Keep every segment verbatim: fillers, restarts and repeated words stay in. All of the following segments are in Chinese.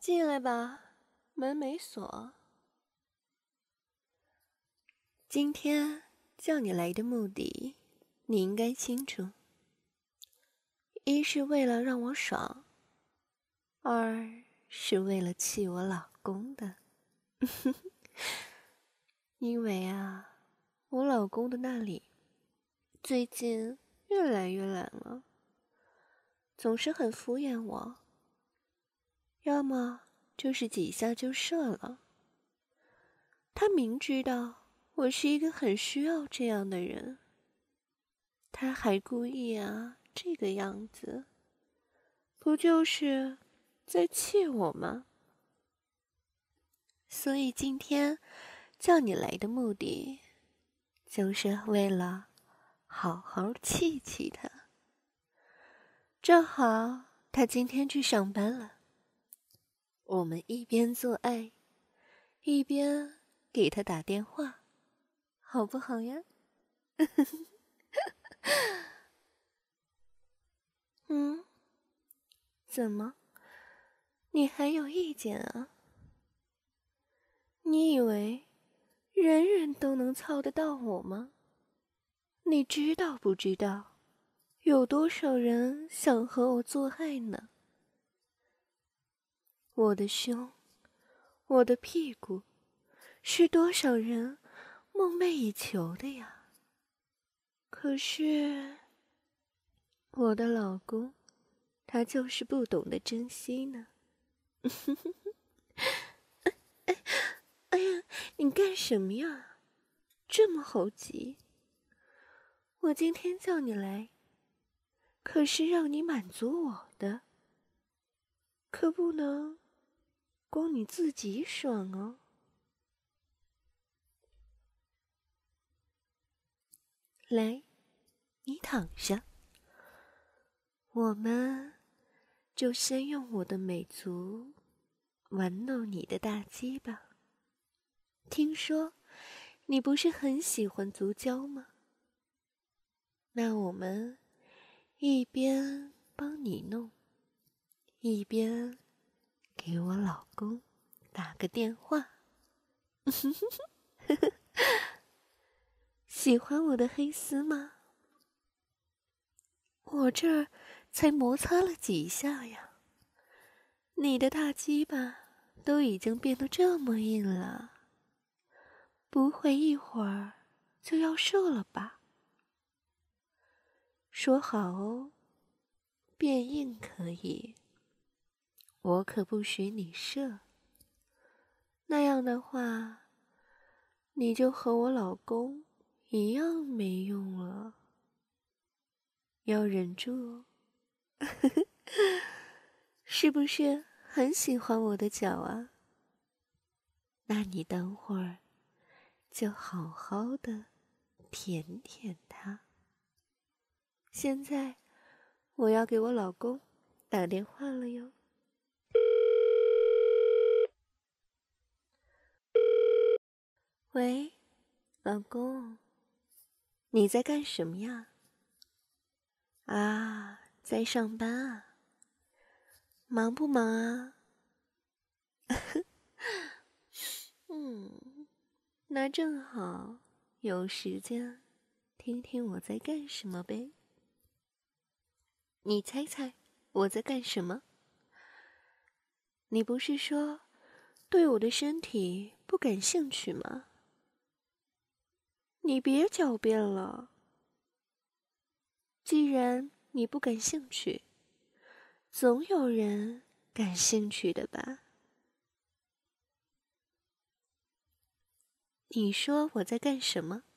进来吧，门没锁。今天叫你来的目的，你应该清楚。一是为了让我爽，二是为了气我老公的。因为啊，我老公的那里最近越来越懒了，总是很敷衍我，要么就是几下就射了。他明知道我是一个很需要这样的人，他还故意啊这个样子，不就是在气我吗？所以今天叫你来的目的，就是为了好好气气他。正好他今天去上班了，我们一边做爱，一边给他打电话，好不好呀？嗯，怎么？你还有意见啊？你以为人人都能操得到我吗？你知道不知道，有多少人想和我做爱呢？我的胸，我的屁股，是多少人梦寐以求的呀。可是，我的老公，他就是不懂得珍惜呢。哎呀，你干什么呀？这么猴急？我今天叫你来，可是让你满足我的，可不能光你自己爽哦。来，你躺下，我们就先用我的美足玩弄你的大鸡吧。听说你不是很喜欢足交吗？那我们一边帮你弄，一边给我老公打个电话。喜欢我的黑丝吗？我这儿才摩擦了几下呀，你的大鸡巴都已经变得这么硬了，不会一会儿就要射了吧？说好哦，变硬可以，我可不许你射。那样的话，你就和我老公一样没用了。要忍住哦。是不是很喜欢我的脚啊？那你等会儿就好好的舔舔它。现在我要给我老公打电话了哟。喂，老公，你在干什么呀？啊，在上班啊？忙不忙啊？嗯，那正好有时间听听我在干什么呗。你猜猜我在干什么？你不是说对我的身体不感兴趣吗？你别狡辩了。既然你不感兴趣，总有人感兴趣的吧？你说我在干什么？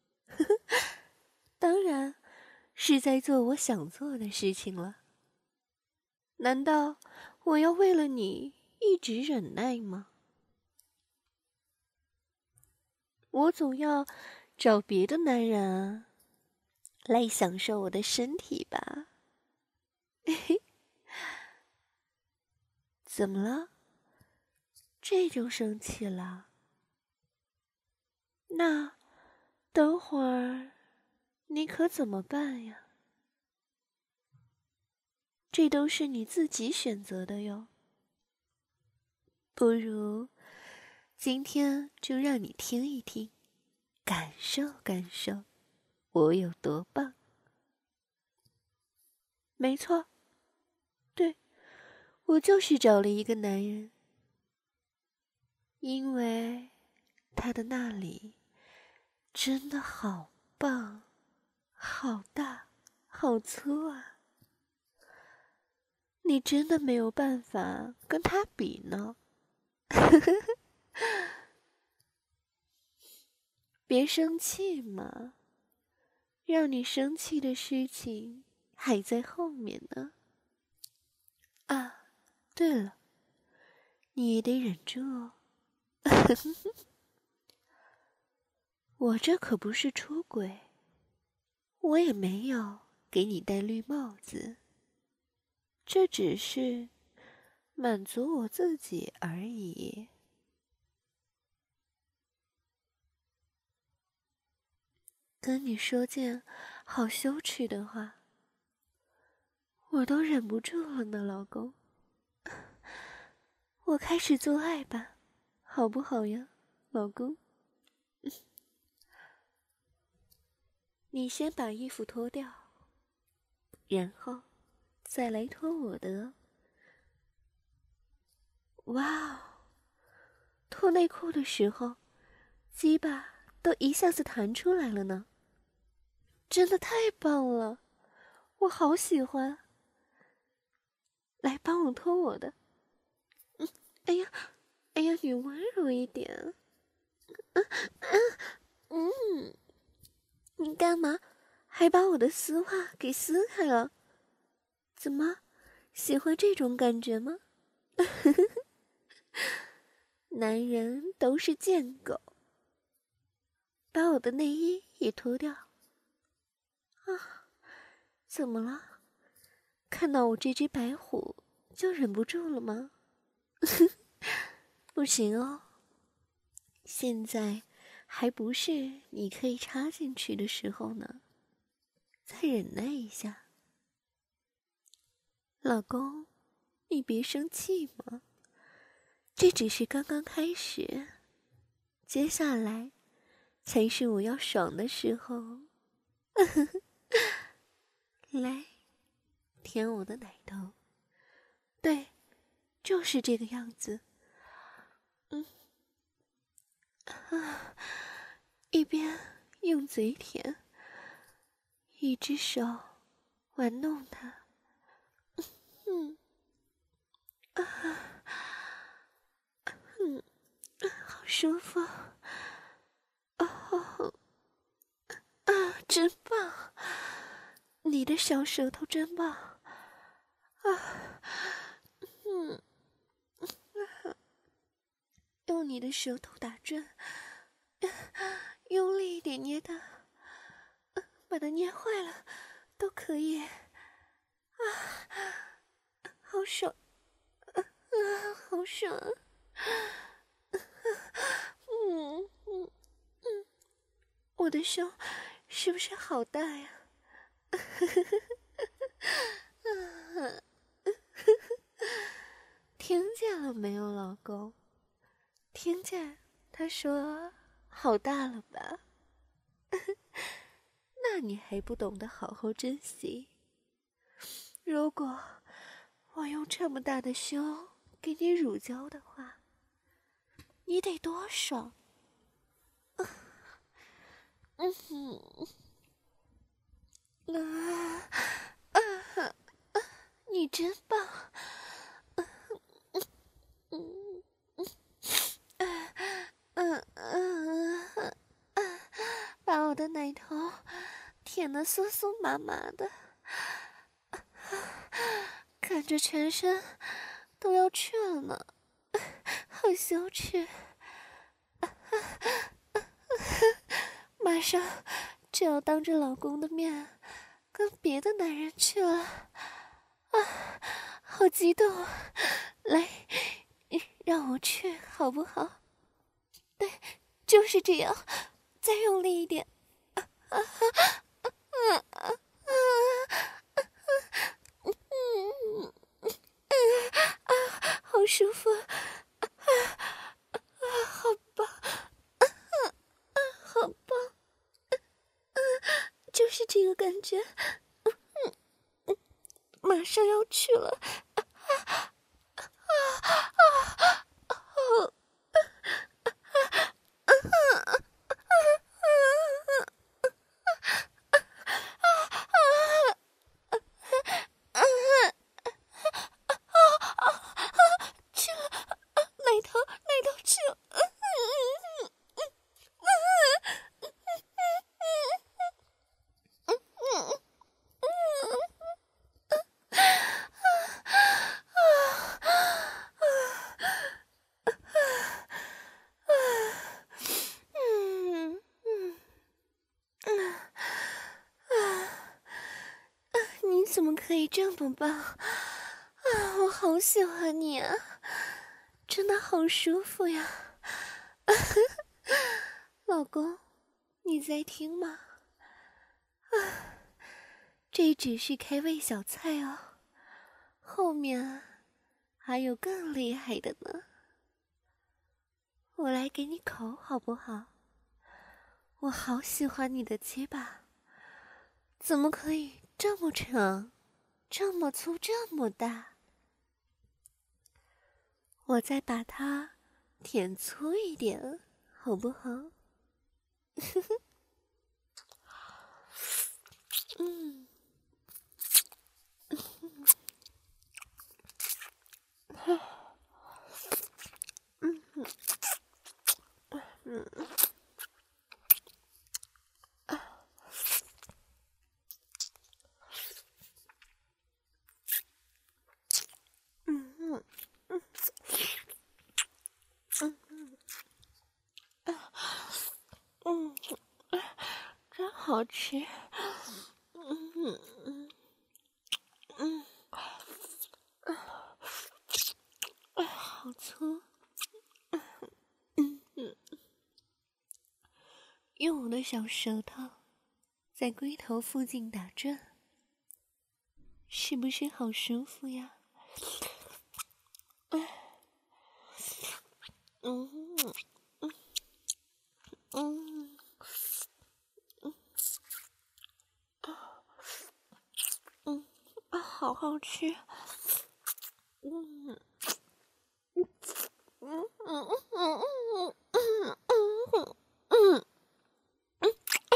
当然是在做我想做的事情了。难道我要为了你一直忍耐吗？我总要找别的男人啊，来享受我的身体吧。怎么了？这就生气了？那等会儿你可怎么办呀？这都是你自己选择的哟。 不如今天就让你听一听，感受感受我有多棒。没错，对，我就是找了一个男人，因为他的那里真的好棒，好大，好粗啊！你真的没有办法跟他比呢。别生气嘛，让你生气的事情还在后面呢。啊，对了，你也得忍住哦。我这可不是出轨，我也没有给你戴绿帽子，这只是满足我自己而已。跟你说件好羞耻的话，我都忍不住了呢，老公。我开始做爱吧，好不好呀，老公？你先把衣服脱掉，然后再来脱我的。哇哦，脱内裤的时候，鸡巴都一下子弹出来了呢，真的太棒了，我好喜欢。来，帮我脱我的。嗯，哎呀，哎呀，你温柔一点。嗯嗯嗯，你干嘛？还把我的丝袜给撕开了？怎么，喜欢这种感觉吗？男人都是贱狗。把我的内衣也脱掉。啊，怎么了？看到我这只白虎就忍不住了吗？不行哦，现在还不是你可以插进去的时候呢，再忍耐一下。老公，你别生气嘛，这只是刚刚开始，接下来才是我要爽的时候。来，舔我的奶头。对，就是这个样子。嗯，啊，一边用嘴舔，一只手玩弄它。嗯，啊，嗯，好舒服。哦，啊，真棒！你的小舌头真棒。啊，嗯，用你的舌头打转，用力一点捏它，把它捏坏了都可以。啊，好爽！啊，好爽！嗯嗯嗯，我的胸是不是好大呀？听见了没有，老公？听见他说好大了吧？那你还不懂得好好珍惜。如果我用这么大的胸给你乳胶的话，你得多爽！嗯哼，啊啊啊！你真棒！嗯嗯嗯嗯嗯，把我的奶头舔得酥酥麻麻的，感觉全身都要去了呢，好羞耻！马上就要当着老公的面跟别的男人去了，啊，好激动！来，让我去好不好？对，就是这样，再用力一点！啊啊啊啊啊！嗯嗯啊，好舒服！啊， 觉，嗯嗯，马上要去了。怎么可以这么棒啊！我好喜欢你啊，真的好舒服呀！老公，你在听吗？啊，这只是开胃小菜哦，后面还有更厉害的呢。我来给你口好不好？我好喜欢你的鸡巴，怎么可以这么长，这么粗，这么大？我再把它舔粗一点，好不好？嗯，嗯嗯嗯。嗯，真好吃。嗯嗯嗯嗯，好粗。嗯嗯，用我的小舌头在龟头附近打转，是不是好舒服呀？嗯嗯嗯嗯。嗯啊，好好吃。嗯嗯嗯嗯嗯嗯嗯嗯嗯，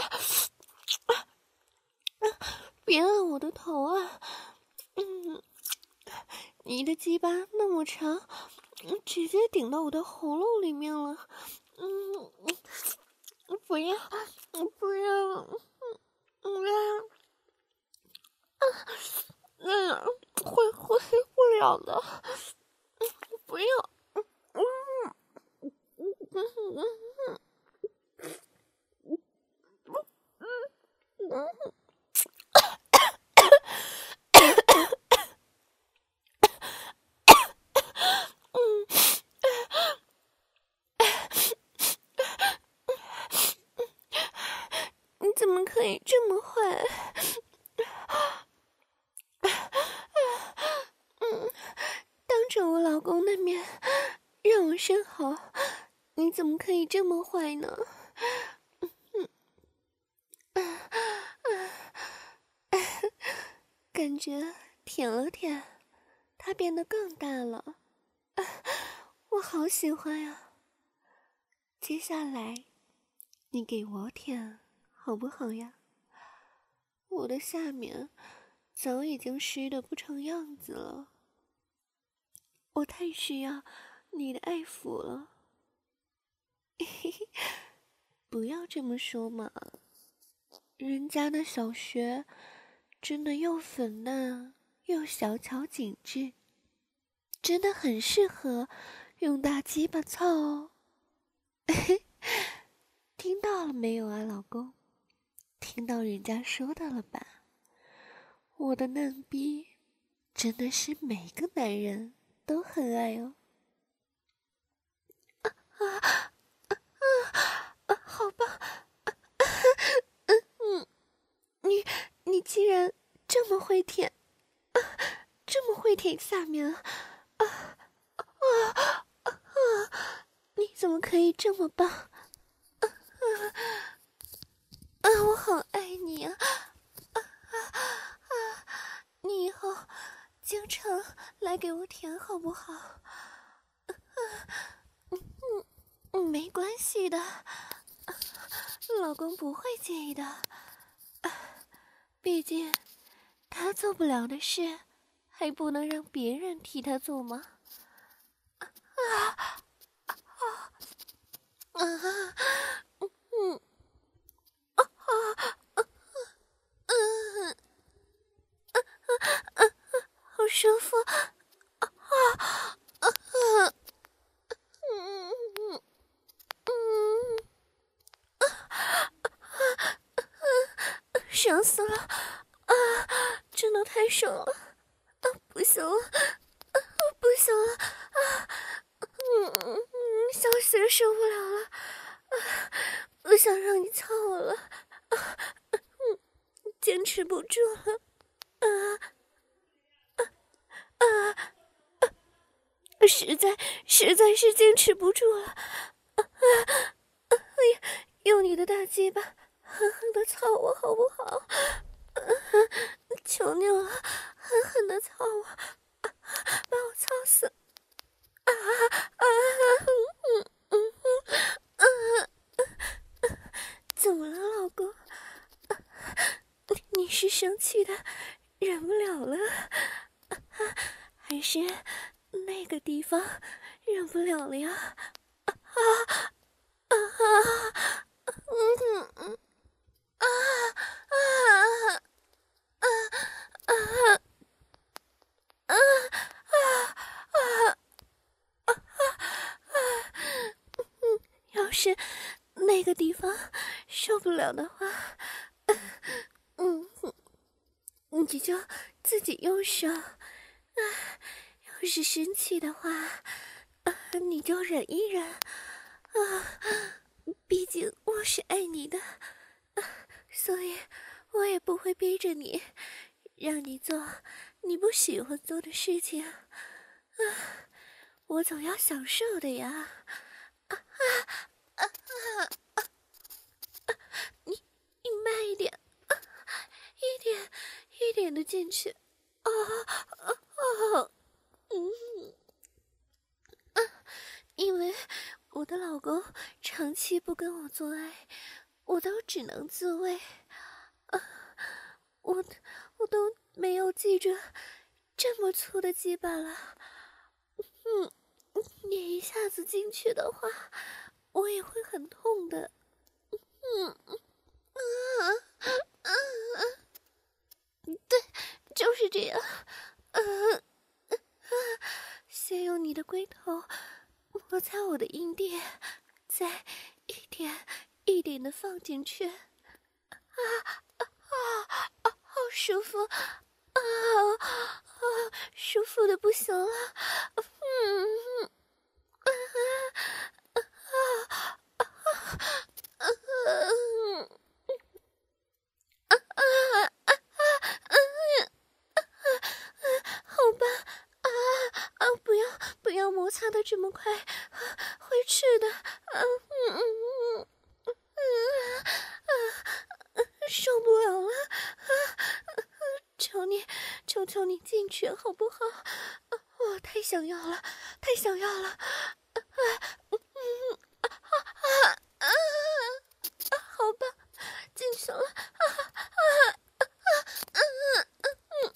别按我的头啊！嗯，你的鸡巴那么长，直接顶到我的喉咙里面了。嗯，不要，不要，不要。嗯，会呼吸不了的，不要。嗯嗯嗯嗯嗯嗯你怎么可以这么坏？嗯，当着我老公的面让我生蚝，你怎么可以这么坏呢？感觉舔了舔，它变得更大了，我好喜欢呀！接下来，你给我舔好不好呀？我的下面早已经湿得不成样子了，我太需要你的爱抚了。不要这么说嘛，人家的小穴真的又粉嫩又小巧紧致，真的很适合用大鸡巴操哦。听到了没有啊，老公？听到人家说的了吧？我的嫩逼真的是每个男人都很爱哦。啊啊啊啊！好棒！嗯嗯，你你竟然这么会舔，啊，这么会舔下面啊！啊啊啊！你怎么可以这么棒？啊啊啊！我好爱你啊！啊后经常来给我舔好不好？嗯嗯，没关系的，老公不会介意的。毕竟他做不了的事，还不能让别人替他做吗？啊啊啊！嗯啊啊嗯啊，好舒服啊啊啊！嗯嗯嗯啊，爽死了啊！真的太爽了啊！不行了啊！不行了啊！嗯嗯，小雪受不了了啊！不想让你操我了啊！嗯，坚持不住了啊啊啊！实在实在是坚持不住了啊啊！哎呀，用你的大鸡巴狠狠的操我好不好？啊、求你了，狠狠的操我，啊、把我操死！啊啊！嗯嗯嗯啊！怎么了，老公？啊、你你是生气的忍不了了，啊、还是那个地方忍不了了呀？啊啊啊！嗯嗯啊啊啊啊啊啊啊啊！要是那个地方受不了的话，嗯，你就自己用手啊。要是生气的话，啊，你就忍一忍啊。毕竟我是爱你的，啊，所以我也不会逼着你，让你做你不喜欢做的事情啊。我总要享受的呀！啊啊啊啊！你你慢一点，啊，一点一点的进去，啊啊啊！嗯啊，因为我的老公长期不跟我做爱，我都只能自慰，啊，我我都没有记着这么粗的鸡巴了。嗯，你一下子进去的话，我也会很痛的。嗯啊啊啊！对，就是这样。嗯、啊啊，先用你的龟头摩擦我的阴蒂，再一点一点的放进去。啊啊啊！啊，好舒服啊啊！舒服的不行了。嗯啊啊啊啊啊！啊啊啊啊！好吧，啊啊！不要不要摩擦的这么快，啊、会吃的。啊嗯嗯嗯嗯啊啊！受不了了，啊啊！求你求求你进去好不好？啊，我太想要了，太想要了。啊嗯嗯啊啊啊啊！好吧，进去了。啊啊啊啊啊！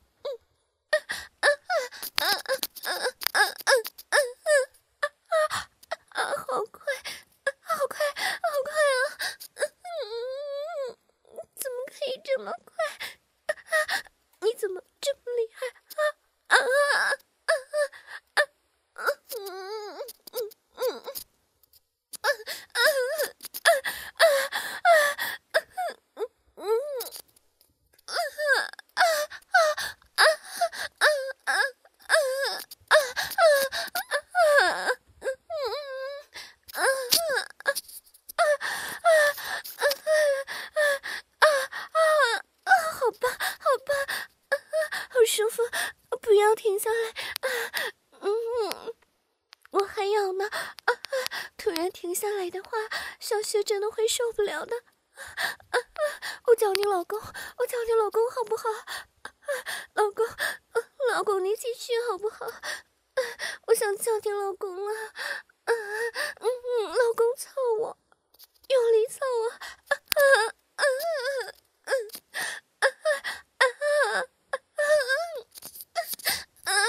啊啊啊啊啊啊啊！啊，好快，好快，好快啊！嗯，怎么可以这么快？啊，你怎么这么厉害？啊啊啊啊啊！嗯嗯嗯啊啊啊啊啊！嗯嗯啊啊啊啊啊啊啊啊！嗯啊啊啊啊啊啊啊啊！好吧，好吧，啊，好舒服，不要停下来啊！嗯，我还要呢啊！突然停下来的话，小雪真的会受不了的。啊啊！我叫你老公，我叫你老公好不好？啊，老公，啊老公你继续好不好？我想叫你老公了。嗯嗯，老公操我，用力操我。啊啊啊啊啊啊啊啊！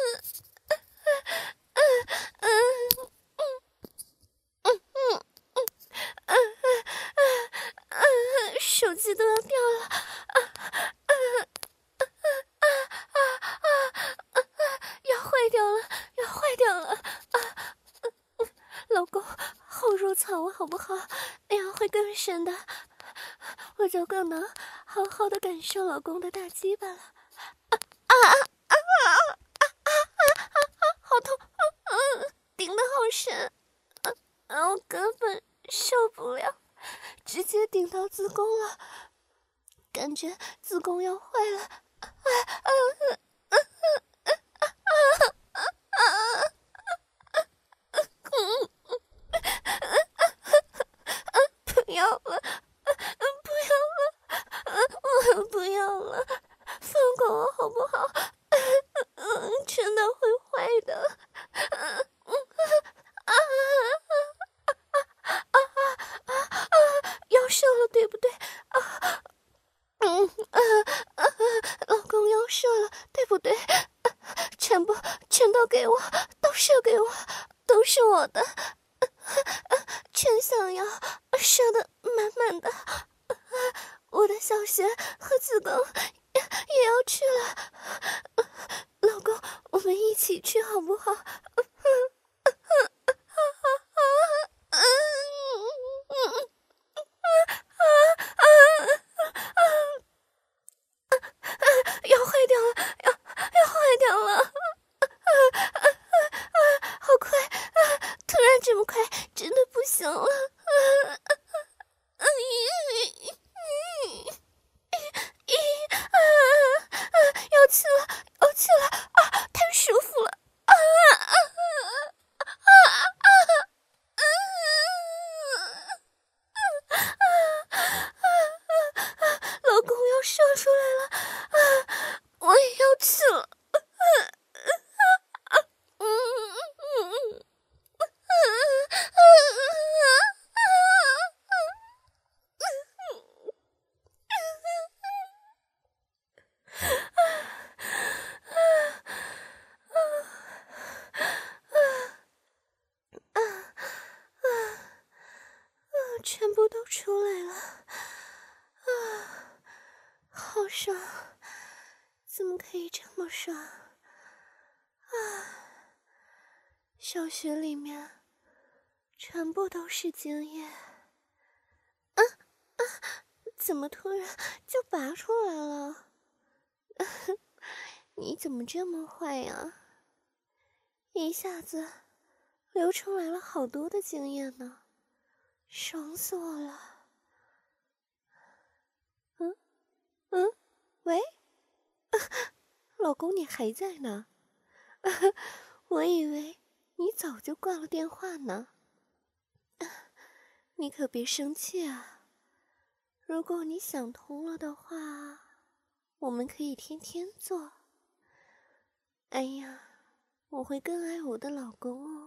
手机都要掉了，啊啊啊啊啊啊！要坏掉了，要坏掉了！啊，老公，后入草我好不好？哎呀，会更深的，我就更能好好的感受老公的大鸡巴了。啊啊啊啊啊啊！好痛！嗯，顶得好深，啊，我根本受不了。直接顶到子宫了，感觉子宫要坏了！啊啊啊啊啊啊啊！不要了，不要了，我不要了，放过我好不好？嗯，真的会坏的。嗯啊啊啊啊！要射了，对不对？啊，嗯啊啊！老公要射了，对不对？全部全都给我，都射给我，都是我的，全想要射的满满的。我的小穴和子宫也也要去了，老公，我们一起去好不好？要坏掉了，要要坏掉了！啊啊啊！好快啊！突然这么快，真的不行了！啊啊！咦咦咦啊啊！要去了，要去了！啊，太舒服了！啊啊啊啊啊！老公要射出来了，啊，我也要去了。全部都出来了，啊，好爽！怎么可以这么爽？啊，小穴里面全部都是精液。啊啊！怎么突然就拔出来了？你怎么这么坏呀？一下子流出来了好多的精液呢，爽死我了！嗯嗯，喂，啊，老公你还在呢？啊，我以为你早就挂了电话呢。啊，你可别生气啊！如果你想通了的话，我们可以天天做。哎呀，我会更爱我的老公哦。